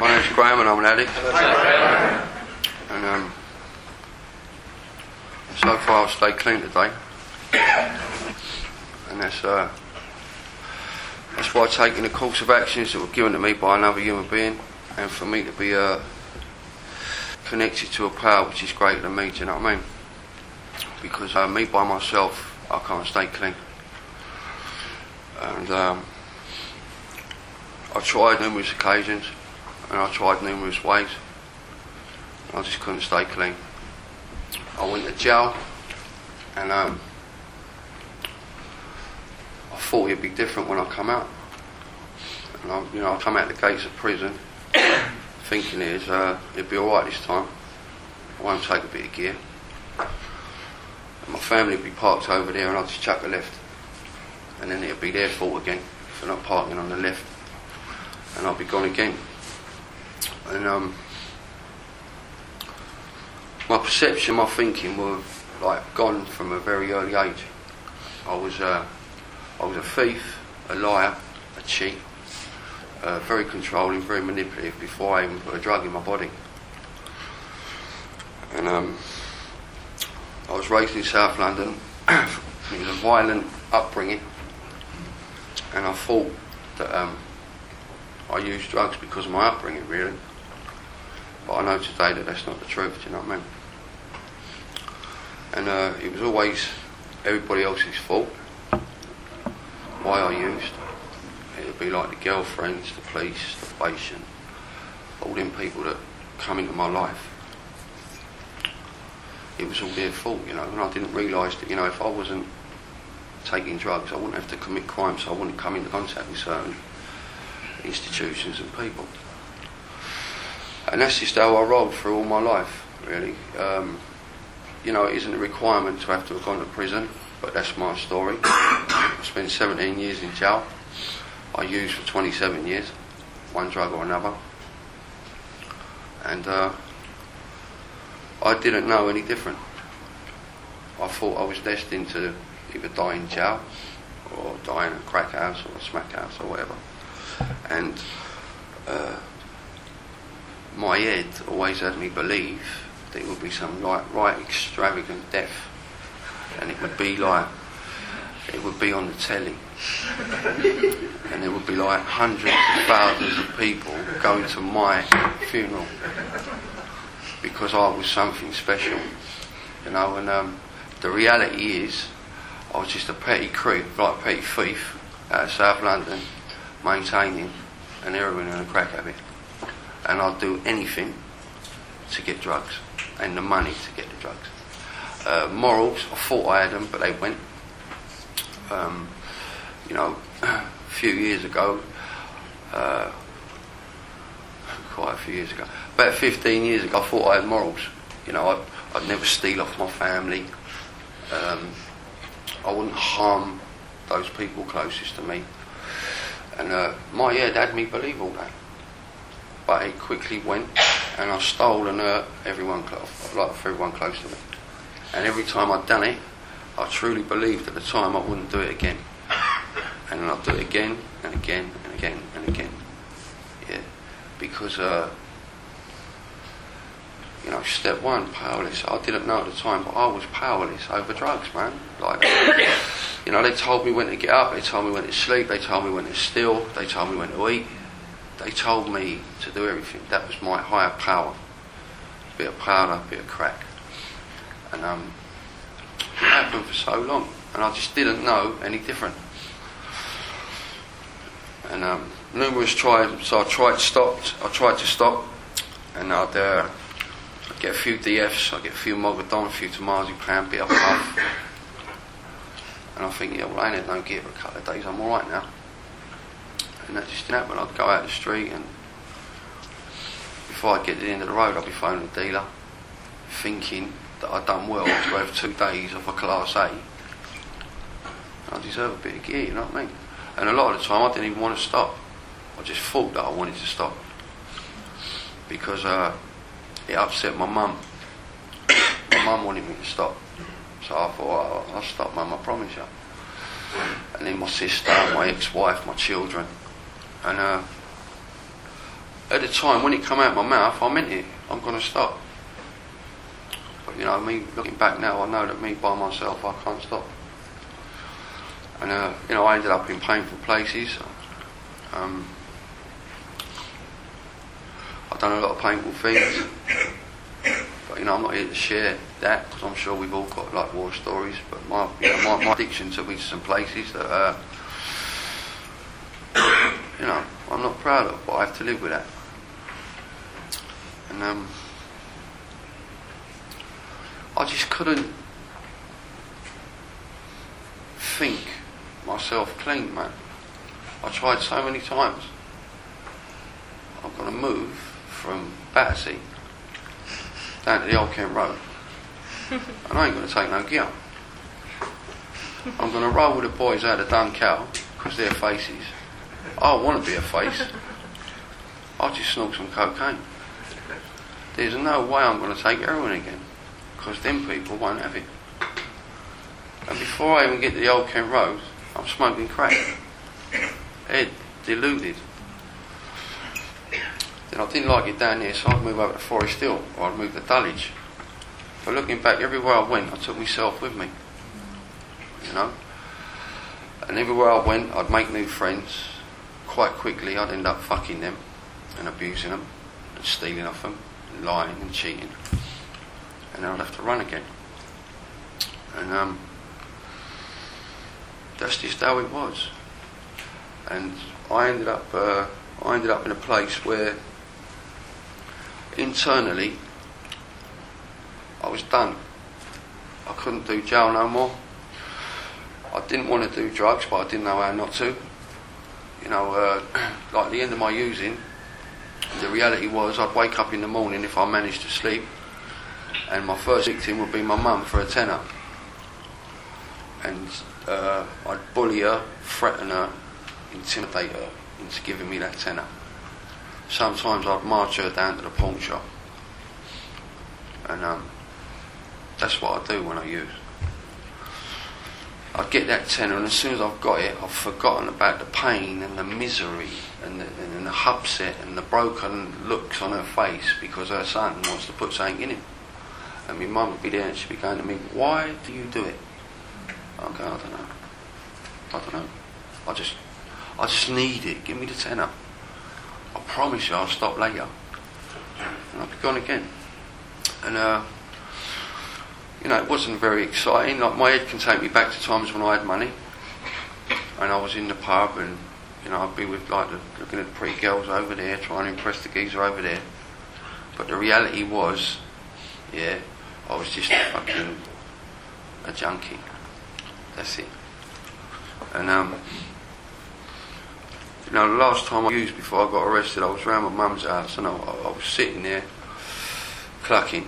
My name's Graham and I'm an addict. And so far I've stayed clean today. And that's by taking a course of actions that were given to me by another human being, and for me to be connected to a power which is greater than me, do you know what I mean? Because me by myself, I can't stay clean. And I tried numerous occasions, and I tried numerous ways, and I just couldn't stay clean. I went to jail, and I thought it'd be different when I come out. And I come out the gates of prison thinking it'd be alright this time. I won't take a bit of gear. And my family would be parked over there and I'd just chuck a left. And then it'd be their fault again for not parking on the left. And I'd be gone again. And my perception, my thinking were like gone from a very early age. I was a thief, a liar, a cheat, very controlling, very manipulative before I even put a drug in my body. And I was raised in South London. It was a violent upbringing, and I thought that I used drugs because of my upbringing, really. But I know today that that's not the truth, do you know what I mean? And it was always everybody else's fault why I used. It would be like the girlfriends, the police, the patient, all them people that come into my life. It was all their fault, you know, and I didn't realise that, you know, if I wasn't taking drugs, I wouldn't have to commit crime, so I wouldn't come into contact with certain institutions and people. And that's just how I rolled through all my life, really. You know, it isn't a requirement to have gone to prison, but that's my story. I spent 17 years in jail. I used for 27 years, one drug or another. And I didn't know any different. I thought I was destined to either die in jail or die in a crack house or a smack house or whatever. And my head always had me believe that it would be some right extravagant death, and it would be on the telly, and there would be like hundreds of thousands of people going to my funeral because I was something special, you know. And the reality is I was just a petty creep, like a petty thief out of South London, maintaining an heroin and a crack habit, and I'd do anything to get drugs and the money to get the drugs. Morals, I thought I had them, but they went. You know, a few years ago, quite a few years ago, about 15 years ago, I thought I had morals. You know, I'd never steal off my family. I wouldn't harm those people closest to me. And my head had me believe all that. But it quickly went, and I stole and hurt everyone close to me. And every time I'd done it, I truly believed at the time I wouldn't do it again. And then I'd do it again and again and again and again. Yeah, because you know, step one, powerless. I didn't know at the time, but I was powerless over drugs, man. Like, you know, they told me when to get up, they told me when to sleep, they told me when to steal, they told me when to eat. They told me to do everything. That was my higher power. A bit of powder, a bit of crack. And it happened for so long, and I just didn't know any different. And numerous times I tried to stop, and I'd get a few DFs, I'd get a few Mogadon, a few Tamazepam, bit of puff. And I think, yeah, well, I ain't had no gear for a couple of days, I'm alright now. And that just didn't happen. I'd go out the street, and before I'd get to the end of the road, I'd be phoning the dealer, thinking that I'd done well to have 2 days of a Class A. I deserve a bit of gear, you know what I mean? And a lot of the time I didn't even want to stop. I just thought that I wanted to stop. Because it upset my mum. My mum wanted me to stop. So I thought, I'll stop, Mum, I promise you. And then my sister, my ex-wife, my children. And at the time, when it come out of my mouth, I meant it. I'm going to stop. But you know, me looking back now, I know that me by myself, I can't stop. And you know, I ended up in painful places. I've done a lot of painful things. But you know, I'm not here to share that, because I'm sure we've all got like war stories. But my addiction took me to some places that, you know, I'm not proud of, but I have to live with that. And I just couldn't think myself clean, man. I tried so many times. I'm going to move from Battersea down to the Old Kent Road, and I ain't going to take no gear. I'm going to roll with the boys out of Duncow, because they're faces. I want to be a face. I'll just snort some cocaine. There's no way I'm going to take heroin again, because them people won't have it. And before I even get to the Old Kent Road, I'm smoking crack. Head deluded. Then I didn't like it down there, so I'd move over to Forest Hill, or I'd move to Dulwich. But looking back, everywhere I went, I took myself with me. You know? And everywhere I went, I'd make new friends. Quite quickly, I'd end up fucking them, and abusing them, and stealing off them, and lying and cheating. And then I'd have to run again. And that's just how it was. And I ended up in a place where internally I was done. I couldn't do jail no more. I didn't want to do drugs, but I didn't know how not to. You know, like at the end of my using, the reality was I'd wake up in the morning if I managed to sleep, and my first victim would be my mum for a tenner. And I'd bully her, threaten her, intimidate her into giving me that tenner. Sometimes I'd march her down to the pawn shop. And that's what I do when I use. I'd get that tenner, and as soon as I've got it, I've forgotten about the pain and the misery and the upset and the broken looks on her face because her son wants to put something in him. And my mum would be there and she'd be going to me, "Why do you do it?" I'd go, I don't know. I just need it. Give me the tenner. I promise you I'll stop later. And I'll be gone again. And you know, it wasn't very exciting. Like, my head can take me back to times when I had money, and I was in the pub, and you know, I'd be with like looking at the pretty girls over there, trying to impress the geezer over there. But the reality was, yeah, I was just fucking a junkie. That's it. And you know, the last time I used before I got arrested, I was round my mum's house, and I was sitting there clucking,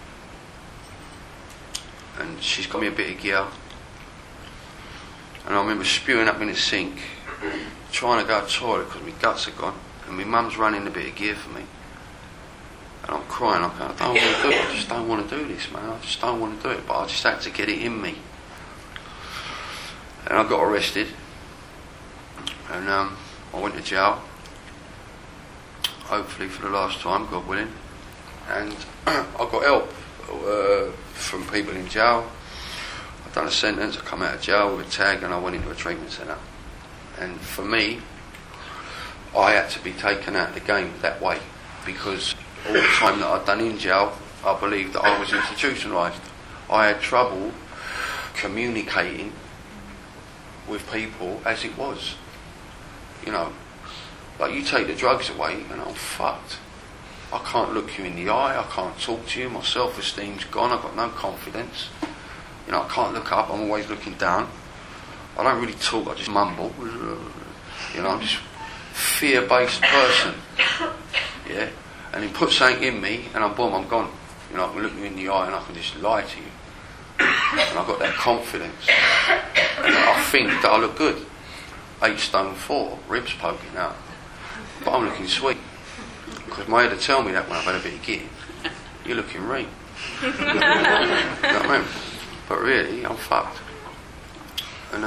and she's got me a bit of gear, and I remember spewing up in the sink, trying to go to the toilet because my guts are gone, and my mum's running a bit of gear for me, and I'm crying. I don't want to do it. I just don't want to do this, man. I just don't want to do it. But I just had to get it in me, and I got arrested, and I went to jail, hopefully for the last time, God willing, and I got help from people in jail. I'd done a sentence, I come out of jail with a tag, and I went into a treatment centre. And for me, I had to be taken out of the game that way, because all the time that I'd done in jail, I believed that I was institutionalised. I had trouble communicating with people as it was. You know, like, you take the drugs away and I'm fucked. I can't look you in the eye, I can't talk to you, my self-esteem's gone, I've got no confidence. You know, I can't look up, I'm always looking down. I don't really talk, I just mumble. You know, I'm just a fear-based person. Yeah? And he put something in me and I'm gone. You know, I can look you in the eye and I can just lie to you. And I've got that confidence. And I think that I look good. 8 stone 4, ribs poking out. But I'm looking sweet. Because my head would tell me that when I've had a bit of git. You're looking real. You know what I mean? But really, I'm fucked. And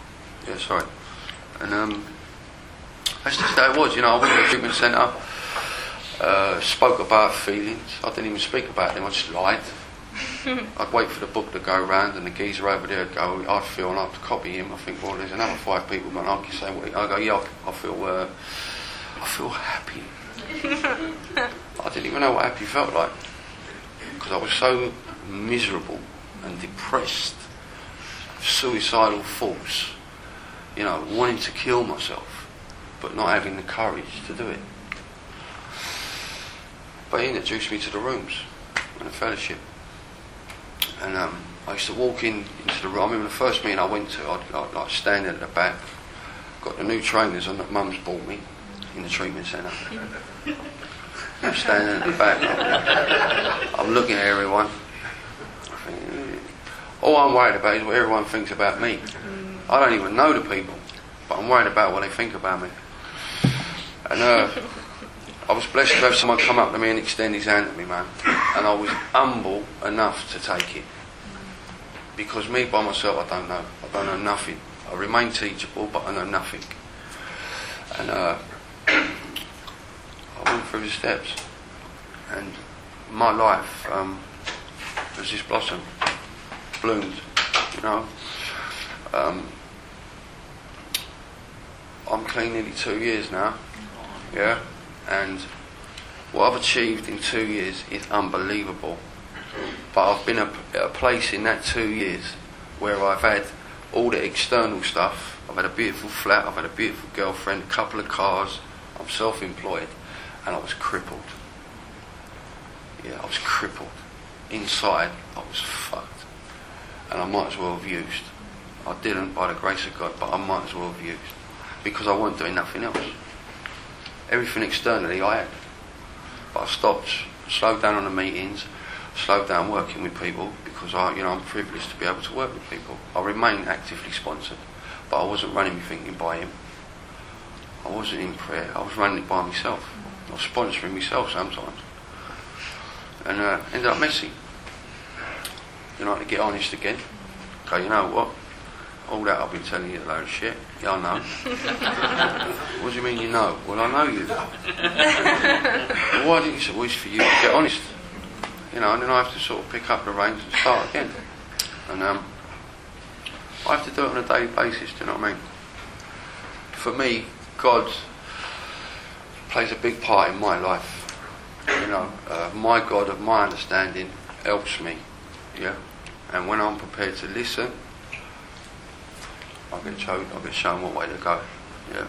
yeah, sorry. And that's just how it was, you know. I went to the treatment centre. Spoke about feelings. I didn't even speak about them, I just lied. I'd wait for the book to go round and the geezer over there would go, I feel, and I'd copy him. I think, well, there's another 5 people going to say what I go, yeah, I feel happy. I didn't even know what happy felt like, because I was so miserable and depressed, suicidal thoughts, you know, wanting to kill myself, but not having the courage to do it. But he introduced me to the rooms and the fellowship. And I used to walk into the room. I remember the first meeting I went to, I'd like standing at the back, got the new trainers on that Mum's bought me in the treatment centre. I'm standing at the back, I'm looking at everyone. I think, all I'm worried about is what everyone thinks about me. I don't even know the people, but I'm worried about what they think about me. And I was blessed to have someone come up to me and extend his hand to me, man. And I was humble enough to take it. Because me by myself, I don't know nothing. I remain teachable, but I know nothing. And I went through the steps. And my life was this blossom, bloomed, you know. I'm clean nearly 2 years now, yeah. And what I've achieved in 2 years is unbelievable. But I've been at a place in that 2 years where I've had all the external stuff. I've had a beautiful flat, I've had a beautiful girlfriend, a couple of cars, I'm self-employed, and I was crippled. Yeah, I was crippled. Inside, I was fucked. And I might as well have used. I didn't by the grace of God, but I might as well have used. Because I wasn't doing nothing else. Everything externally I had. But I stopped, slowed down on the meetings, slowed down working with people, because I'm privileged to be able to work with people. I remain actively sponsored, but I wasn't running my thinking by him. I wasn't in prayer, I was running it by myself. I was sponsoring myself sometimes. And ended up messy. You know, to get honest again. Okay, you know what? All that I've been telling you is a load of shit. Yeah, I know. What do you mean you know? Well, I know you know. Well, why didn't you say, well, it's for you to get honest? You know, and then I have to sort of pick up the reins and start again. And I have to do it on a daily basis, do you know what I mean? For me, God plays a big part in my life. You know, my God of my understanding helps me, yeah? And when I'm prepared to listen, I get shown what way to go. Yeah.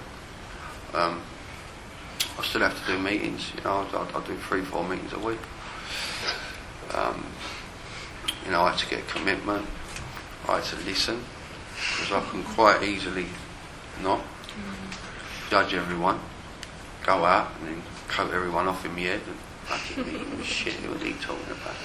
I still have to do meetings. You know, I do 3-4 meetings a week. You know, I had to get a commitment. I had to listen, because I can quite easily not judge everyone, go out and then coat everyone off in my head and fucking shit. What are you talking about?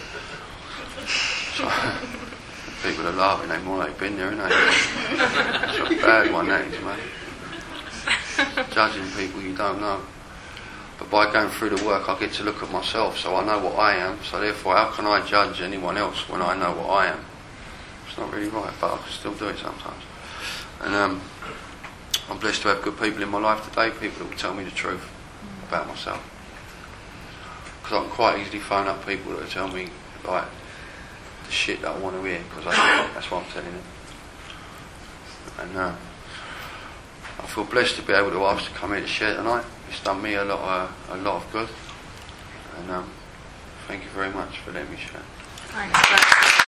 So, people are laughing, they've more like been there, ain't they? It's a bad one, that is, mate. Judging people you don't know. But by going through the work, I get to look at myself, so I know what I am. So therefore, how can I judge anyone else when I know what I am? It's not really right, but I can still do it sometimes. And I'm blessed to have good people in my life today, people that will tell me the truth about myself. Because I can quite easily phone up people that will tell me, like, the shit that I want to hear, because that's what I'm telling them. And I feel blessed to be able to ask to come here to share tonight. It's done me a lot of good. And thank you very much for letting me share. Thanks.